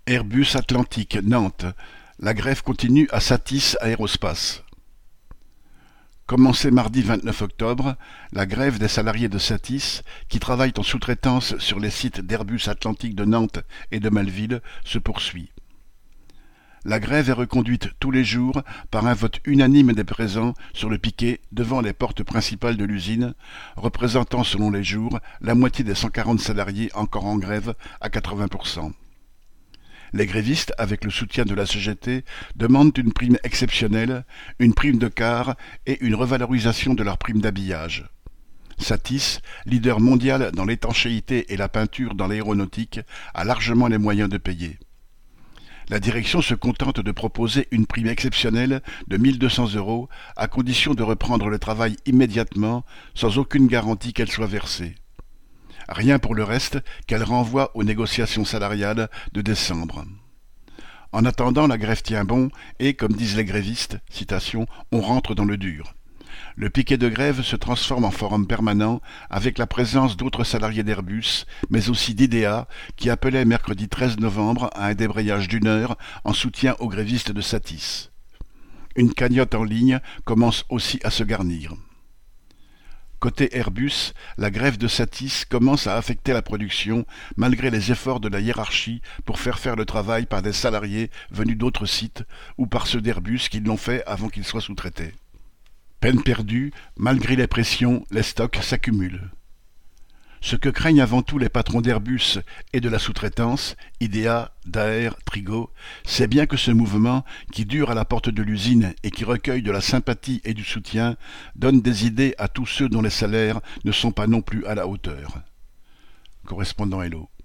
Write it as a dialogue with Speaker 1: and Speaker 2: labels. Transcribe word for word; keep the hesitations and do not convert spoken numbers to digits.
Speaker 1: Airbus Atlantique, Nantes. La grève continue à Satis Aérospace. Commencée mardi vingt-neuf octobre, la grève des salariés de Satis, qui travaillent en sous-traitance sur les sites d'Airbus Atlantique de Nantes et de Malville, se poursuit. La grève est reconduite tous les jours par un vote unanime des présents sur le piquet devant les portes principales de l'usine, représentant selon les jours la moitié des cent quarante salariés encore en grève à quatre-vingts pour cent. Les grévistes, avec le soutien de la C G T, demandent une prime exceptionnelle, une prime de quart et une revalorisation de leur prime d'habillage. Satis, leader mondial dans l'étanchéité et la peinture dans l'aéronautique, a largement les moyens de payer. La direction se contente de proposer une prime exceptionnelle de mille deux cents euros à condition de reprendre le travail immédiatement, sans aucune garantie qu'elle soit versée. Rien pour le reste qu'elle renvoie aux négociations salariales de décembre. En attendant, la grève tient bon et, comme disent les grévistes, citation, on rentre dans le dur. Le piquet de grève se transforme en forum permanent avec la présence d'autres salariés d'Airbus, mais aussi d'I D A, qui appelait mercredi treize novembre à un débrayage d'une heure en soutien aux grévistes de Satis. Une cagnotte en ligne commence aussi à se garnir. Côté Airbus, la grève de Satis commence à affecter la production malgré les efforts de la hiérarchie pour faire faire le travail par des salariés venus d'autres sites ou par ceux d'Airbus qui l'ont fait avant qu'ils soient sous-traités. Peine perdue, malgré les pressions, les stocks s'accumulent. Ce que craignent avant tout les patrons d'Airbus et de la sous-traitance, I D A, Daher, Trigo, c'est bien que ce mouvement, qui dure à la porte de l'usine et qui recueille de la sympathie et du soutien, donne des idées à tous ceux dont les salaires ne sont pas non plus à la hauteur. Correspondant Hello.